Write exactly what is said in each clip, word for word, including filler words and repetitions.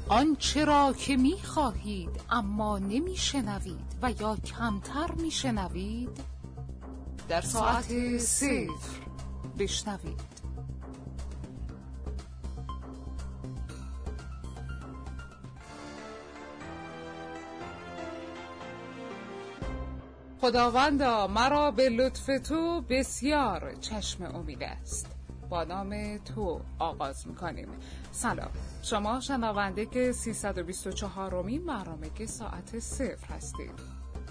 آنچه را که می خواهید اما نمی شنوید و یا کمتر می شنوید در ساعت صفر بشنوید. خداوندا مرا به لطف تو بسیار چشم امید است. با نام تو آغاز میکنیم. سلام، شما شنونده که سیصد و بیست و چهارمین برنامه که ساعت صفر هستید.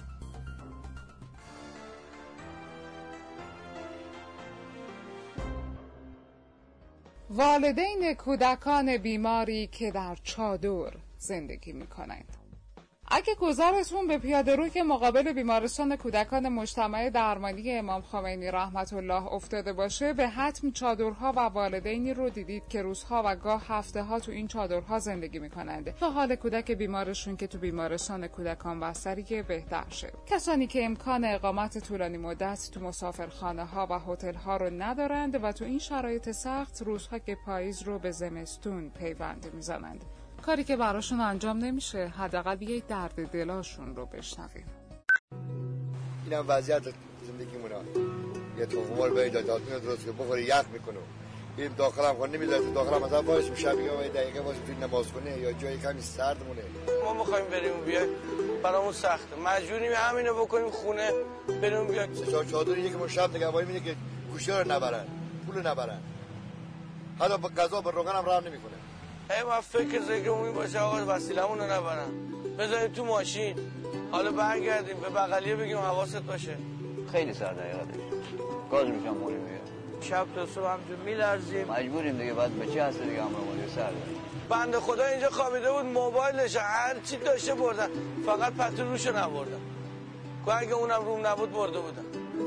والدین کودکان بیماری که در چادر زندگی میکنند. اگه گذرتون به پیاده‌رو که مقابل بیمارستان کودکان مجتمع درمانی امام خمینی رحمت الله افتاده باشه، به حتم چادرها و والدینی رو دیدید که روزها و گاه هفته ها تو این چادرها زندگی میکنند تا حال کودک بیمارشون که تو بیمارستان کودکان بستری بهتر شه. کسانی که امکان اقامت طولانی مدت تو مسافرخانه ها و هتل ها رو ندارند و تو این شرایط سخت روزها که پاییز رو به زمستون پیوند میزنند. کاری که براشون انجام نمیشه، حداقل بیایید درد دلاشون رو بشنویم. اینم وضعیت زندگیمونه. یه تخمار باید داد میاد درست که بخوری یخ میکنه. این داخلم خون نمیذاره، داخلم مثلا واسه میشه میگه یه دقیقه واسه تو نماز کنه یا جای کمی سرد مونه. ما میخوایم بریم بیایم، برامون سخته. مجبوریم همینو بکنیم خونه بریم بیایم. چهار چادر یک مشاب نگهبانی میده که گوشی رو نبرن، پول نبرن. حالا با غذا به روغن هم راه نمیکنه. ای ما فکر ذکرمون باشه آقا وسیله‌مون رو نبرن. بذارید تو ماشین. حالا برگردیم به بغلیه بگیم حواست باشه. خیلی سرده حقیقتش. گاز میشم موری میگه. شب تا صبح همجور میلرزیم. مجبوریم دیگه، بعد بچه هست دیگه همراهمون سرده. بنده خدا اینجا خوابیده بود، موبایلش هر چی داشته بردن، فقط پتو روشو نبردن. که اگه اونم روم نبود برده بودن.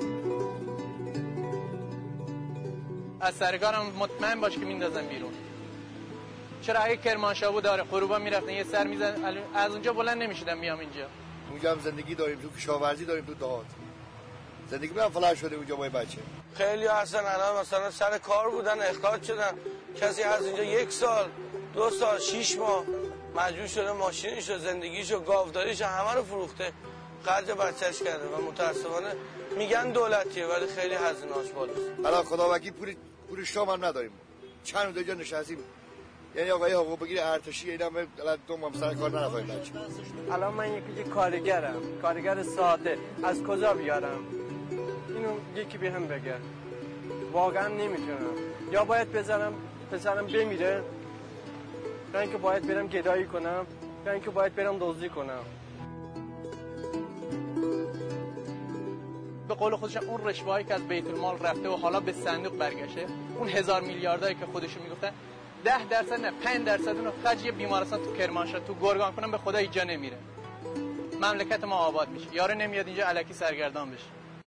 از سرکارم مطمئن باش که میندازن بیرون. چرا اگه کرمانشاه داره غروبا میرفتن یه سر میزن از اونجا بلند نمیشدن میام اینجا. اونجا هم زندگی داریم، تو کشاورزی داریم، تو دهات زندگی هم فلاش شده اونجا با بچه. خیلی هستن الان مثلا سر کار بودن اخراج شدن، کسی از اینجا یک سال دو سال شیش ماه مجبور شده ماشینشو زندگیشو گاوداریشو همه رو فروخته خرج بچهش کرده و متاسفانه میگن دولتیه ولی خیلی هزینه‌اش بالاست. الان خدا وکیل پول پول شام هم نداریم، چند روز جا نشستیم. یعنی آقای حقوق بگیره ارتشی اینا من دو ماه سر کار نرفتم بچه. الان من یکی کارگرم، کارگر ساده، از کجا بیارم؟ اینو یکی بهم بگه. واقعا نمیتونم. یا باید بذارم پسرم بمیره، یا اینکه باید برم گدایی کنم، یا اینکه باید برم دزدی کنم. به قول خودش اون رشوه‌ای که از بیت المال رفته و حالا به صندوق برگشته، اون هزار میلیاردایی که خودشون میگفتن، ده درصد نه پنج درصد اونو خرج یه بیمارستان تو کرمانشاه تو گرگان کنم به خدا اینجا نمیره. مملکت ما آباد میشه. یاره نمیاد اینجا الکی سرگردان بشه.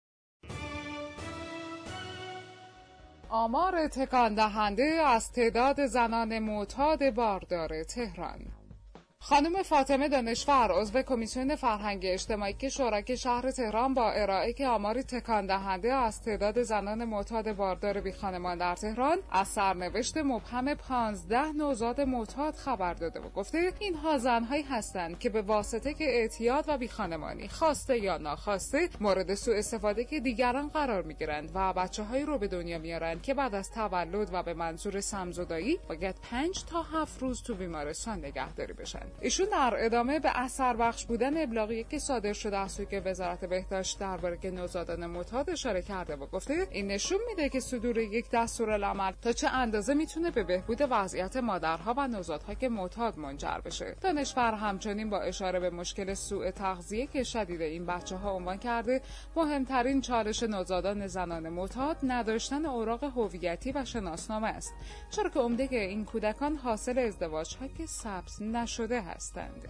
آمار تکان دهنده از تعداد زنان معتاد باردار تهران. خانم فاطمه دانشور عضو کمیسیون فرهنگ اجتماعی که شورای شهر تهران با ارائه که آماری تکان دهنده از تعداد زنان معتاد باردار بی خانمان در تهران از سرنوشت مبهم پانزده نوزاد معتاد خبر داده و گفته اینها زنهایی هستند که به واسطه که اعتیاد و بی خانمانی خواسته یا ناخواسته مورد سوء استفاده که دیگران قرار میگیرند و بچه‌هایی رو به دنیا میارند که بعد از تولد و به منظور سمزدایی باید پنج تا هفت روز تو بیمارستان نگهداری بشن. ایشون در ادامه به اثر بخش بودن ابلاغی که صادر شده از سوی وزارت بهداشت درباره نوزادان معتاد اشاره کرده و گفته این نشون میده که صدور یک دستورالعمل تا چه اندازه میتونه به بهبود وضعیت مادرها و نوزادها که معتاد منجر بشه. دانشور همچنین با اشاره به مشکل سوء تغذیه که شدید این بچه‌ها عنوان کرده مهمترین چالش نوزادان زنان معتاد نداشتن اوراق هویتی و شناسنامه است، چرا که عمده این کودکان حاصل ازدواج‌ها که ثبت نشده هستند.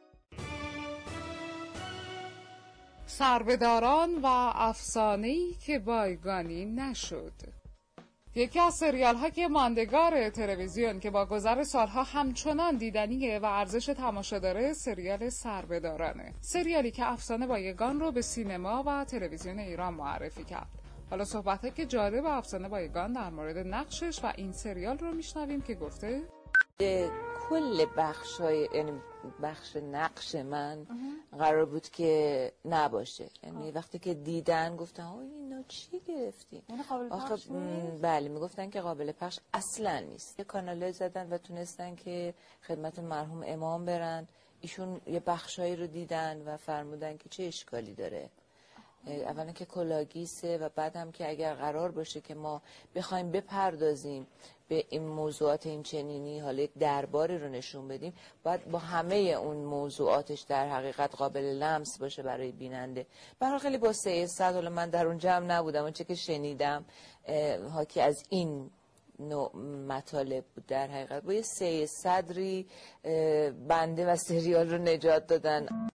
سربه‌داران و افسانه‌ای که بایگانی نشد. یکی از سریال ها که ماندگار تلویزیون که با گذر سالها همچنان دیدنیه و ارزش تماشا داره سریال سربه‌دارانه. سریالی که افسانه بایگان رو به سینما و تلویزیون ایران معرفی کرد. حالا صحبت‌ها که جالب افسانه بایگان در مورد نقشش و این سریال رو میشنویم که گفته کل بخشای، یعنی بخش نقش من قرار بود که نباشه. یعنی وقتی که دیدن گفتن آه اینا چی گرفتین؟ یعنی قابل پخش نیست؟ بله میگفتن که قابل پخش اصلا نیست. یه کانال زدن و تونستن که خدمت مرحوم امام برن. ایشون یه بخشایی رو دیدن و فرمودن که چه اشکالی داره. اولا که کلاگیسه و بعد هم که اگر قرار باشه که ما بخوایم بپردازیم به این موضوعات این چنینی، حالا یک درباری رو نشون بدیم، باید با همه اون موضوعاتش در حقیقت قابل لمس باشه برای بیننده. برای خیلی با سیصد، حالا من در اون جمع نبودم، اون چه که شنیدم حاکی از این نوع مطالب بود. در حقیقت با یه سیصدری بنده و سریال رو نجات دادن.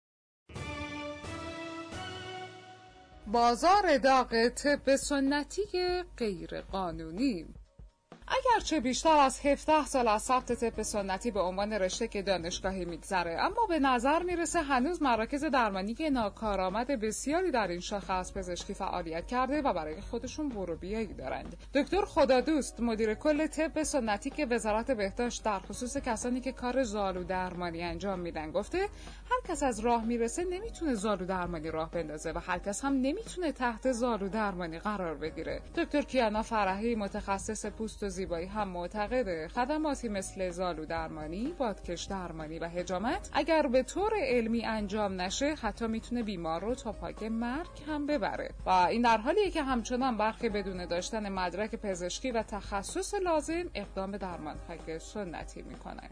بازار داغ طب سنتی غیر قانونی. اگرچه بیشتر از هفده سال از ثبت طب سنتی به عنوان رشته که دانشگاهی میگذره، اما به نظر میرسه هنوز مراکز درمانی ناکارآمد بسیاری در این شاخه از پزشکی فعالیت کرده و برای خودشون برو بیایی دارند. دکتر خدادوست، مدیر کل طب سنتی که وزارت بهداشت در خصوص کسانی که کار زالو درمانی انجام میدن گفته هر کس از راه میرسه نمیتونه زالو درمانی راه بندازه و هر کس هم نمیتونه تحت زالو درمانی قرار بگیره. دکتر کیانا فرحی، متخصص پوست و زیبایی، هم معتقده خدماتی مثل زالو درمانی، بادکش درمانی و حجامت اگر به طور علمی انجام نشه حتی میتونه بیمار رو تا پای مرگ هم ببره و این در حالیه که همچنان برخی بدون داشتن مدرک پزشکی و تخصص لازم اقدام به درمان‌های سنتی میکنن.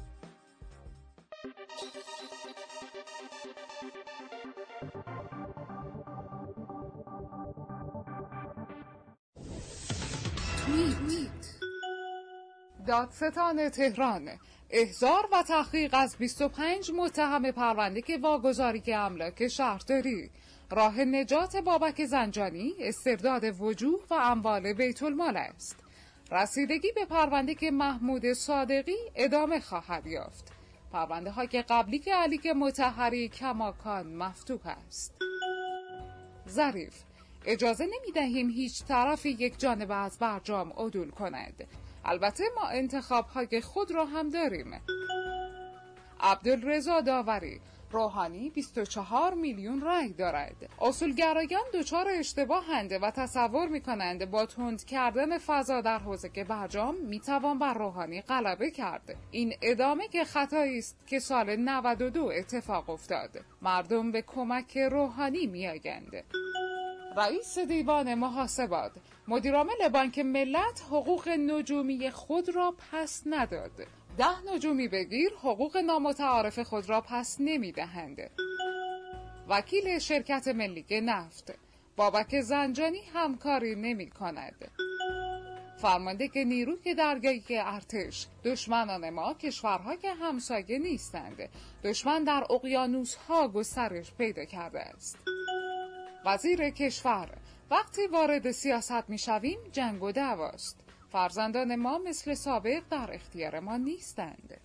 دادستان تهران احضار و تحقیق از بیست و پنج متهم پرونده که واگذاری املاک شهرداری، راه نجات بابک زنجانی، استرداد وجوه و اموال بیت المال است. رسیدگی به پرونده که محمود صادقی ادامه خواهد یافت. پرونده ها که قبلی که علی مطهری کماکان مفتوح است. ظریف: اجازه نمی دهیم هیچ طرفی یک جانبه از برجام عدول کند. البته ما انتخاب های خود را هم داریم. عبدالرضا داوری: روحانی بیست و چهار میلیون رای دارد. اصولگرایان دچار اشتباهند و تصور میکنند با تند کردن فضا در حوزه برجام میتوان بر روحانی غلبه کرد. این ادامه که خطایی است که سال نود و دو اتفاق افتاد. مردم به کمک روحانی میآیند. رئیس دیوان محاسبات: مدیرعامل بانک ملت حقوق نجومی خود را پس نداد. ده نجومی بگیر حقوق نامتعارف خود را پس نمی دهند. وکیل شرکت ملی نفت: بابک زنجانی همکاری نمی کند. فرمانده نیروی دریایی ارتش: دشمنان ما کشورها که همسایه نیستند. دشمن در اقیانوس‌ها گسترش پیدا کرده است. وزیر کشور: وقتی وارد سیاست میشویم جنگ و دعواست. فرزندان ما مثل سابق در اختیار ما نیستند.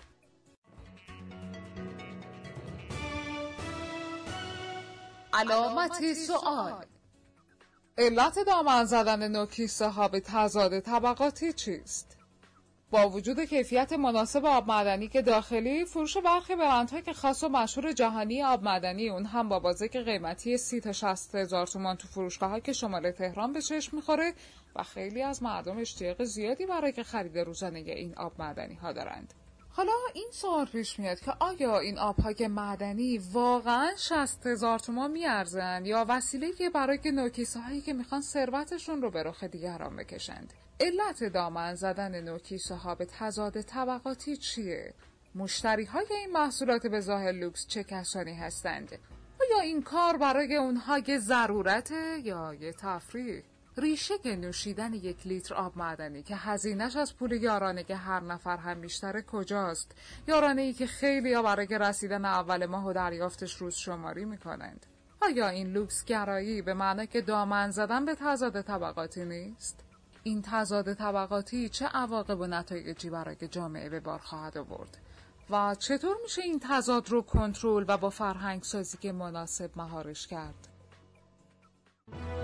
علامت سؤال: علت دامن زدن نوکیسه ها به تضاد طبقاتی چیست؟ با وجود کیفیت مناسب آب معدنی که داخلی، فروش برخی برندها که خاص و مشهور جهانی آب معدنی اون هم با بازار قیمتی سی تا شصت هزار تومان تو فروشگاه‌ها که شمال تهران به چشم می‌خوره و خیلی از مردم اشتیاق زیادی برای خرید روزانه این آب معدنی ها دارند. حالا این سوال پیش میاد که آیا این آبهای معدنی واقعا شصت هزار تومان میارزن یا وسیله برای نوکیسه هایی که میخوان ثروتشون رو به رخ دیگران بکشند؟ علت دامن زدن نوکیسه ها به تضاد طبقاتی چیه؟ مشتری های این محصولات به ظاهر لوکس چه کسانی هستند؟ آیا این کار برای اونها یه ضرورته یا یه تفریح؟ ریشه که نوشیدن یک لیتر آب معدنی که هزینه‌اش از پول یارانه که هر نفر هم بیشتره کجاست؟ یارانه ای که خیلی ها برای رسیدن اول ماه و دریافتش روز شماری میکنند. آیا این لوکس گرایی به معنی که دامن زدن به تضاد طبقاتی نیست؟ این تضاد طبقاتی چه عواقب و نتایجی برای جامعه به بار خواهد آورد؟ و چطور میشه این تضاد رو کنترل و با فرهنگ سازی که مناسب مهارش کرد؟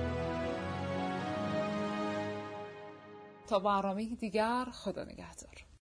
تا برنامه دیگر، خدا نگهدار.